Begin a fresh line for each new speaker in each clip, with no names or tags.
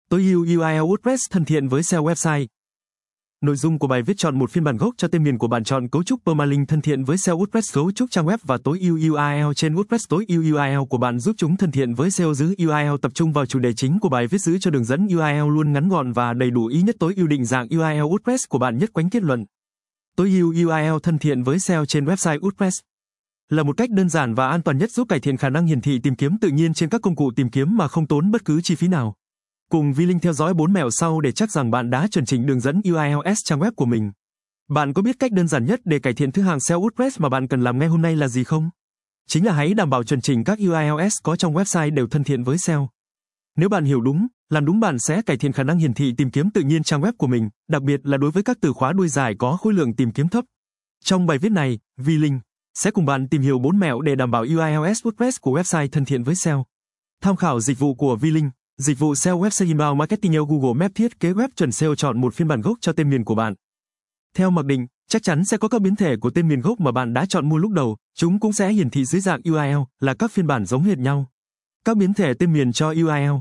Tối ưu URL WordPress thân thiện với SEO website. Nội dung của bài viết: chọn một phiên bản gốc cho tên miền của bạn. Chọn cấu trúc permalink thân thiện với SEO WordPress. Cấu trúc trang web và tối ưu URL trên WordPress. Tối ưu URL của bạn giúp chúng thân thiện với SEO. Giữ URL tập trung vào chủ đề chính của bài viết. Giữ cho đường dẫn URL luôn ngắn gọn và đầy đủ ý nhất. Tối ưu định dạng URL WordPress của bạn nhất quánh kết luận. Tối ưu URL thân thiện với SEO trên website. WordPress là một cách đơn giản và an toàn nhất giúp cải thiện khả năng hiển thị tìm kiếm tự nhiên trên các công cụ tìm kiếm mà không tốn bất cứ chi phí nào. Cùng V-Link theo dõi 4 mẹo sau để chắc rằng bạn đã chuẩn chỉnh đường dẫn URLs trang web của mình. Bạn có biết cách đơn giản nhất để cải thiện thứ hạng SEO WordPress mà bạn cần làm ngay hôm nay là gì không? Chính là hãy đảm bảo chuẩn chỉnh các URLs có trong website đều thân thiện với SEO. Nếu bạn hiểu đúng, làm đúng, bạn sẽ cải thiện khả năng hiển thị tìm kiếm tự nhiên trang web của mình, đặc biệt là đối với các từ khóa đuôi dài có khối lượng tìm kiếm thấp. Trong bài viết này, V-Link sẽ cùng bạn tìm hiểu 4 mẹo để đảm bảo URLs WordPress của website thân thiện với SEO. Tham khảo dịch vụ của V-Link. Dịch vụ SEO website inbound marketing. Google Maps thiết kế web chuẩn SEO. Chọn một phiên bản gốc cho tên miền của bạn. Theo mặc định, chắc chắn sẽ có các biến thể của tên miền gốc mà bạn đã chọn mua lúc đầu, chúng cũng sẽ hiển thị dưới dạng URL là các phiên bản giống hệt nhau. Các biến thể tên miền cho URL: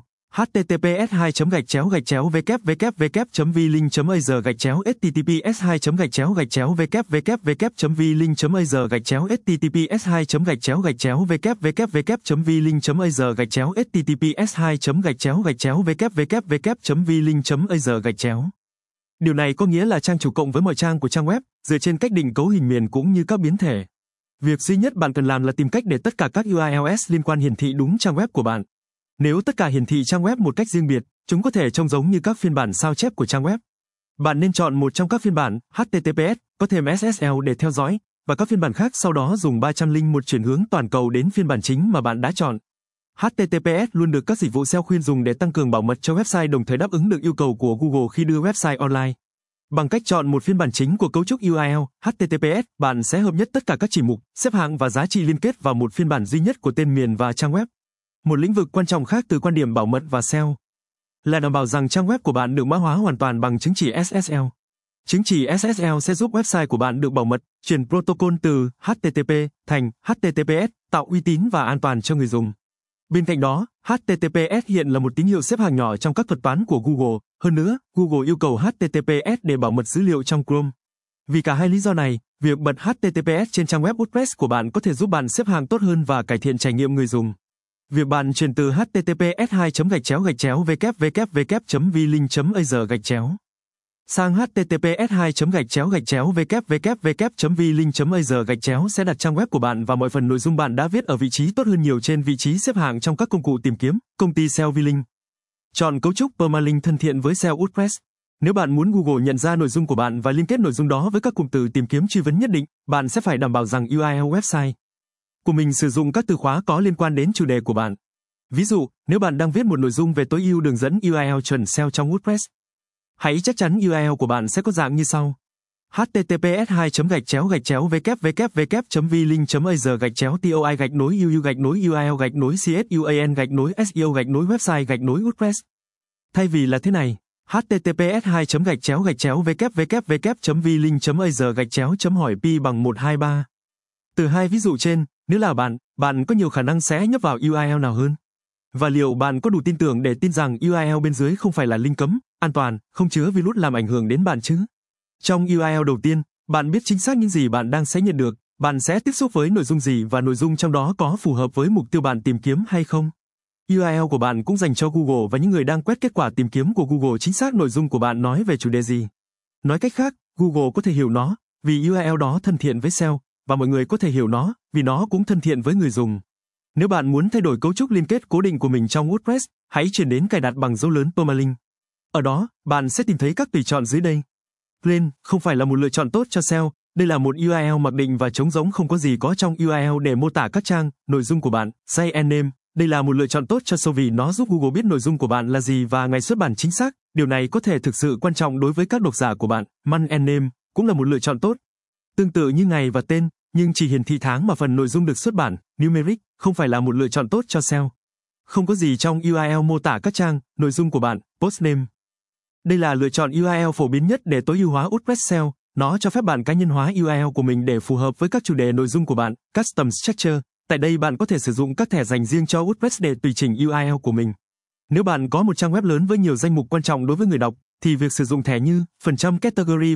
https://www.vlink.az/https://www.vlink.az/https://www.vlink.az/. Điều này có nghĩa là trang chủ cộng với mọi trang của trang web, dựa trên cách định cấu hình miền cũng như các biến thể. Việc duy nhất bạn cần làm là tìm cách để tất cả các URLs liên quan hiển thị đúng trang web của bạn. Nếu tất cả hiển thị trang web một cách riêng biệt, chúng có thể trông giống như các phiên bản sao chép của trang web. Bạn nên chọn một trong các phiên bản HTTPS, có thêm SSL để theo dõi, và các phiên bản khác sau đó dùng 301 chuyển hướng toàn cầu đến phiên bản chính mà bạn đã chọn. HTTPS luôn được các dịch vụ SEO khuyên dùng để tăng cường bảo mật cho website, đồng thời đáp ứng được yêu cầu của Google khi đưa website online. Bằng cách chọn một phiên bản chính của cấu trúc URL HTTPS, bạn sẽ hợp nhất tất cả các chỉ mục, xếp hạng và giá trị liên kết vào một phiên bản duy nhất của tên miền và trang web. Một lĩnh vực quan trọng khác từ quan điểm bảo mật và SEO là đảm bảo rằng trang web của bạn được mã hóa hoàn toàn bằng chứng chỉ SSL. Chứng chỉ SSL sẽ giúp website của bạn được bảo mật, chuyển protocol từ HTTP thành HTTPS, tạo uy tín và an toàn cho người dùng. Bên cạnh đó, HTTPS hiện là một tín hiệu xếp hàng nhỏ trong các thuật toán của Google. Hơn nữa, Google yêu cầu HTTPS để bảo mật dữ liệu trong Chrome. Vì cả hai lý do này, việc bật HTTPS trên trang web WordPress của bạn có thể giúp bạn xếp hàng tốt hơn và cải thiện trải nghiệm người dùng. Việc bạn chuyển từ https://www.vlink.az/ sang https://www.vlink.az/ sẽ đặt trang web của bạn và mọi phần nội dung bạn đã viết ở vị trí tốt hơn nhiều trên vị trí xếp hạng trong các công cụ tìm kiếm. Công ty SEO V-Link chọn cấu trúc permalink thân thiện với SEO WordPress. Nếu bạn muốn Google nhận ra nội dung của bạn và liên kết nội dung đó với các cụm từ tìm kiếm truy vấn nhất định, bạn sẽ phải đảm bảo rằng URL website của mình sử dụng các từ khóa có liên quan đến chủ đề của bạn. Ví dụ, nếu bạn đang viết một nội dung về tối ưu đường dẫn URL chuẩn SEO trong WordPress, hãy chắc chắn URL của bạn sẽ có dạng như sau: https://www.vlink.az/toi/uu/csuan/seo/website/WordPress. Thay vì là thế này, https://www.vlink.az/hỏi pi bằng 123. Từ hai ví dụ trên, nếu là bạn có nhiều khả năng sẽ nhấp vào URL nào hơn? Và liệu bạn có đủ tin tưởng để tin rằng URL bên dưới không phải là link cấm, an toàn, không chứa virus làm ảnh hưởng đến bạn chứ? Trong URL đầu tiên, bạn biết chính xác những gì bạn đang sẽ nhận được, bạn sẽ tiếp xúc với nội dung gì và nội dung trong đó có phù hợp với mục tiêu bạn tìm kiếm hay không? URL của bạn cũng dành cho Google và những người đang quét kết quả tìm kiếm của Google chính xác nội dung của bạn nói về chủ đề gì. Nói cách khác, Google có thể hiểu nó, vì URL đó thân thiện với SEO, và mọi người có thể hiểu nó, vì nó cũng thân thiện với người dùng. Nếu bạn muốn thay đổi cấu trúc liên kết cố định của mình trong WordPress, hãy chuyển đến cài đặt bằng dấu lớn permalink. Ở đó, bạn sẽ tìm thấy các tùy chọn dưới đây. Plain không phải là một lựa chọn tốt cho SEO, đây là một URL mặc định và trống rỗng, không có gì có trong URL để mô tả các trang, nội dung của bạn. Say and name, đây là một lựa chọn tốt cho SEO vì nó giúp Google biết nội dung của bạn là gì và ngày xuất bản chính xác, điều này có thể thực sự quan trọng đối với các độc giả của bạn. Month and name cũng là một lựa chọn tốt. Tương tự như ngày và tên, nhưng chỉ hiển thị tháng mà phần nội dung được xuất bản. Numeric không phải là một lựa chọn tốt cho SEO. Không có gì trong URL mô tả các trang, nội dung của bạn. Postname. Đây là lựa chọn URL phổ biến nhất để tối ưu hóa WordPress SEO. Nó cho phép bạn cá nhân hóa URL của mình để phù hợp với các chủ đề nội dung của bạn. Custom Structure. Tại đây bạn có thể sử dụng các thẻ dành riêng cho WordPress để tùy chỉnh URL của mình. Nếu bạn có một trang web lớn với nhiều danh mục quan trọng đối với người đọc, thì việc sử dụng thẻ như %category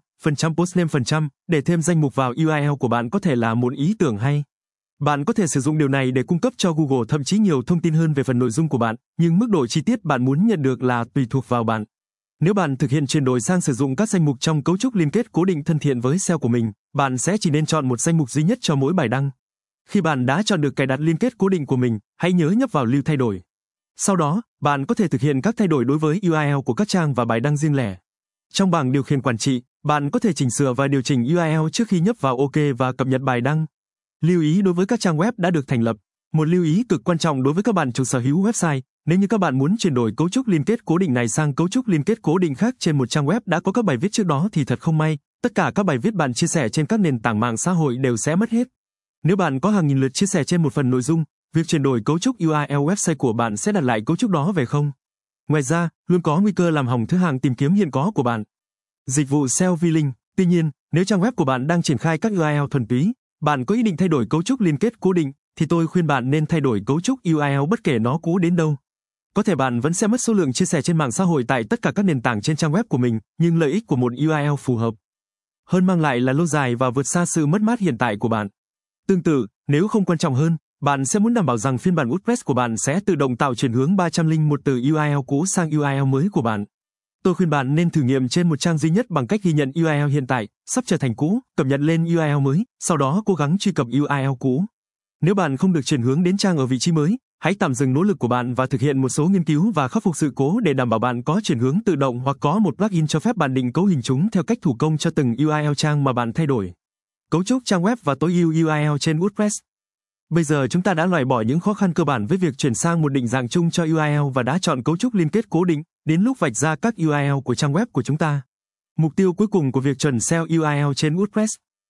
%postname để thêm danh mục vào URL của bạn có thể là một ý tưởng hay. Bạn có thể sử dụng điều này để cung cấp cho Google thậm chí nhiều thông tin hơn về phần nội dung của bạn, nhưng mức độ chi tiết bạn muốn nhận được là tùy thuộc vào bạn. Nếu bạn thực hiện chuyển đổi sang sử dụng các danh mục trong cấu trúc liên kết cố định thân thiện với SEO của mình, bạn sẽ chỉ nên chọn một danh mục duy nhất cho mỗi bài đăng. Khi bạn đã chọn được cài đặt liên kết cố định của mình, hãy nhớ nhấp vào lưu thay đổi. Sau đó, bạn có thể thực hiện các thay đổi đối với URL của các trang và bài đăng riêng lẻ. Trong bảng điều khiển quản trị, bạn có thể chỉnh sửa và điều chỉnh URL trước khi nhấp vào OK và cập nhật bài đăng. Lưu ý đối với các trang web đã được thành lập. Một lưu ý cực quan trọng đối với các bạn chủ sở hữu website, nếu như các bạn muốn chuyển đổi cấu trúc liên kết cố định này sang cấu trúc liên kết cố định khác trên một trang web đã có các bài viết trước đó thì thật không may, tất cả các bài viết bạn chia sẻ trên các nền tảng mạng xã hội đều sẽ mất hết. Nếu bạn có hàng nghìn lượt chia sẻ trên một phần nội dung, việc chuyển đổi cấu trúc URL website của bạn sẽ đặt lại cấu trúc đó về không. Ngoài ra, luôn có nguy cơ làm hỏng thứ hạng tìm kiếm hiện có của bạn. Dịch vụ SEO V-Link. Tuy nhiên, nếu trang web của bạn đang triển khai các URL thuần túy, bạn có ý định thay đổi cấu trúc liên kết cố định, thì tôi khuyên bạn nên thay đổi cấu trúc URL bất kể nó cũ đến đâu. Có thể bạn vẫn sẽ mất số lượng chia sẻ trên mạng xã hội tại tất cả các nền tảng trên trang web của mình, nhưng lợi ích của một URL phù hợp hơn mang lại là lâu dài và vượt xa sự mất mát hiện tại của bạn. Tương tự, nếu không quan trọng hơn, bạn sẽ muốn đảm bảo rằng phiên bản WordPress của bạn sẽ tự động tạo chuyển hướng 301 từ URL cũ sang URL mới của bạn. Tôi khuyên bạn nên thử nghiệm trên một trang duy nhất bằng cách ghi nhận URL hiện tại, sắp trở thành cũ, cập nhật lên URL mới, sau đó cố gắng truy cập URL cũ. Nếu bạn không được chuyển hướng đến trang ở vị trí mới, hãy tạm dừng nỗ lực của bạn và thực hiện một số nghiên cứu và khắc phục sự cố để đảm bảo bạn có chuyển hướng tự động hoặc có một plugin cho phép bạn định cấu hình chúng theo cách thủ công cho từng URL trang mà bạn thay đổi. Cấu trúc trang web và tối ưu URL trên WordPress. Bây giờ chúng ta đã loại bỏ những khó khăn cơ bản với việc chuyển sang một định dạng chung cho URL và đã chọn cấu trúc liên kết cố định, đến lúc vạch ra các URL của trang web của chúng ta. Mục tiêu cuối cùng của việc chuẩn SEO URL trên WordPress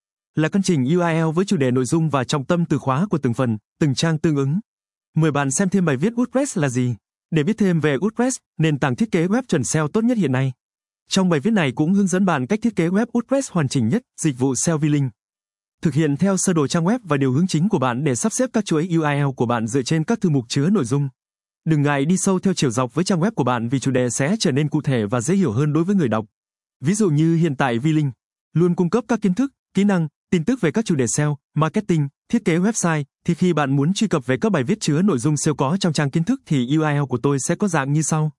là căn chỉnh URL với chủ đề nội dung và trọng tâm từ khóa của từng phần, từng trang tương ứng. Mời bạn xem thêm bài viết WordPress là gì. Để biết thêm về WordPress, nền tảng thiết kế web chuẩn SEO tốt nhất hiện nay. Trong bài viết này cũng hướng dẫn bạn cách thiết kế web WordPress hoàn chỉnh nhất, dịch vụ SEO V-Link. Thực hiện theo sơ đồ trang web và điều hướng chính của bạn để sắp xếp các chuỗi URL của bạn dựa trên các thư mục chứa nội dung. Đừng ngại đi sâu theo chiều dọc với trang web của bạn vì chủ đề sẽ trở nên cụ thể và dễ hiểu hơn đối với người đọc. Ví dụ như hiện tại V-Link luôn cung cấp các kiến thức, kỹ năng, tin tức về các chủ đề SEO, marketing, thiết kế website, thì khi bạn muốn truy cập về các bài viết chứa nội dung SEO có trong trang kiến thức thì URL của tôi sẽ có dạng như sau: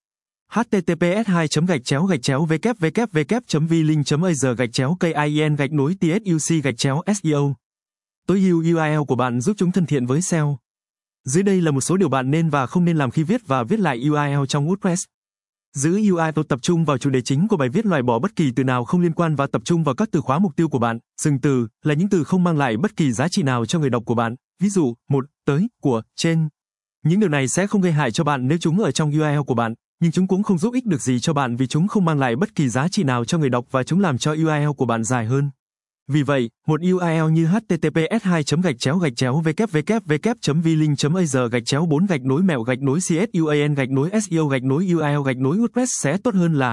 https://www.vkvk.az/kin-tsuc/seo. Tối ưu URL của bạn giúp chúng thân thiện với SEO. Dưới đây là một số điều bạn nên và không nên làm khi viết và viết lại URL trong WordPress. Giữ URL tập trung vào chủ đề chính của bài viết, loại bỏ bất kỳ từ nào không liên quan và tập trung vào các từ khóa mục tiêu của bạn. Dừng từ là những từ không mang lại bất kỳ giá trị nào cho người đọc của bạn. Ví dụ, một, tới, của, trên. Những điều này sẽ không gây hại cho bạn nếu chúng ở trong URL của bạn, nhưng chúng cũng không giúp ích được gì cho bạn vì chúng không mang lại bất kỳ giá trị nào cho người đọc và chúng làm cho URL của bạn dài hơn. Vì vậy, một URL như https://www.vkvk.vlink.az/mẹo-csuan-seo-url-seo-WordPress sẽ tốt hơn là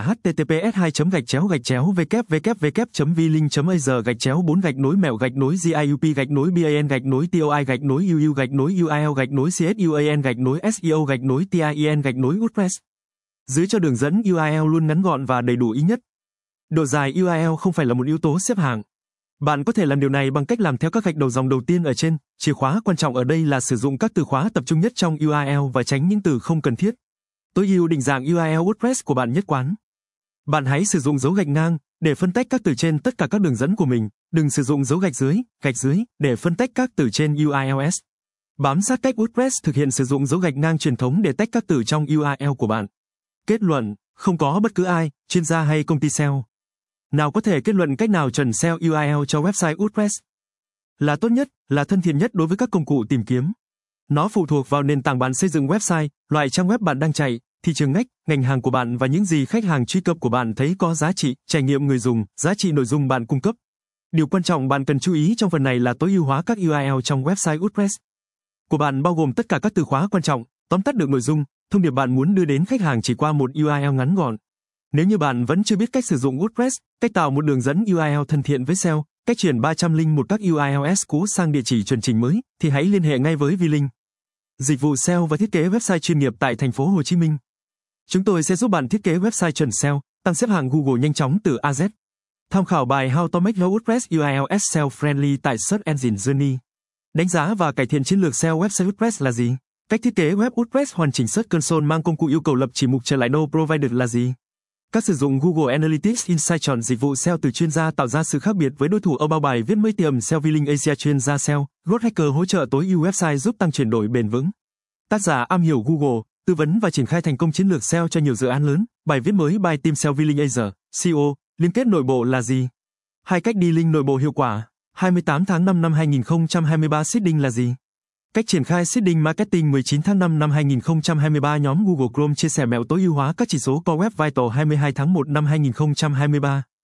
https://4-gạch-4-gạch-nối-mẹo-gạch-nối-ziup-gạch-nối-bian-gạch-nối-tui-gạch-nối-ul-gạch-nối-ziet-uen-gạch-nối Giữ cho đường dẫn URL luôn ngắn gọn và đầy đủ ý nhất. Độ dài URL không phải là một yếu tố xếp hạng. Bạn có thể làm điều này bằng cách làm theo các gạch đầu dòng đầu tiên ở trên. Chìa khóa quan trọng ở đây là sử dụng các từ khóa tập trung nhất trong URL và tránh những từ không cần thiết. Tối ưu định dạng URL WordPress của bạn nhất quán. Bạn hãy sử dụng dấu gạch ngang để phân tách các từ trên tất cả các đường dẫn của mình. Đừng sử dụng dấu gạch dưới để phân tách các từ trên URLs. Bám sát cách WordPress thực hiện sử dụng dấu gạch ngang truyền thống để tách các từ trong URL của bạn. Kết luận, không có bất cứ ai, chuyên gia hay công ty SEO nào có thể kết luận cách nào chuẩn SEO URL cho website WordPress là tốt nhất, là thân thiện nhất đối với các công cụ tìm kiếm. Nó phụ thuộc vào nền tảng bạn xây dựng website, loại trang web bạn đang chạy, thị trường ngách, ngành hàng của bạn và những gì khách hàng truy cập của bạn thấy có giá trị, trải nghiệm người dùng, giá trị nội dung bạn cung cấp. Điều quan trọng bạn cần chú ý trong phần này là tối ưu hóa các URL trong website WordPress của bạn bao gồm tất cả các từ khóa quan trọng, tóm tắt được nội dung, thông điệp bạn muốn đưa đến khách hàng chỉ qua một URL ngắn gọn. Nếu như bạn vẫn chưa biết cách sử dụng WordPress, cách tạo một đường dẫn URL thân thiện với SEO, cách chuyển 301 các URLs cũ sang địa chỉ chuẩn chỉnh mới, thì hãy liên hệ ngay với V-Link. Dịch vụ SEO và thiết kế website chuyên nghiệp tại thành phố Hồ Chí Minh. Chúng tôi sẽ giúp bạn thiết kế website chuẩn SEO, tăng xếp hạng Google nhanh chóng từ A Z. Tham khảo bài How to make your WordPress URL SEO friendly tại Search Engine Journey. Đánh giá và cải thiện chiến lược SEO website WordPress là gì? Cách thiết kế web WordPress hoàn chỉnh. Search Console mang công cụ yêu cầu lập chỉ mục trở lại no provided là gì? Các sử dụng Google Analytics Insights chọn dịch vụ SEO từ chuyên gia tạo ra sự khác biệt với đối thủ. About bài viết mới tiềm SEO Link Asia chuyên gia SEO, Growth Hacker hỗ trợ tối ưu website giúp tăng chuyển đổi bền vững. Tác giả am hiểu Google, tư vấn và triển khai thành công chiến lược SEO cho nhiều dự án lớn. Bài viết mới by Team SEO Link Asia, CEO, liên kết nội bộ là gì? 2 cách đi link nội bộ hiệu quả. 28 tháng 5 năm 2023 Seeding là gì? Cách triển khai Seeding Marketing 19 tháng 5 năm 2023 nhóm Google Chrome chia sẻ mẹo tối ưu hóa các chỉ số Core Web Vital 22 tháng 1 năm 2023.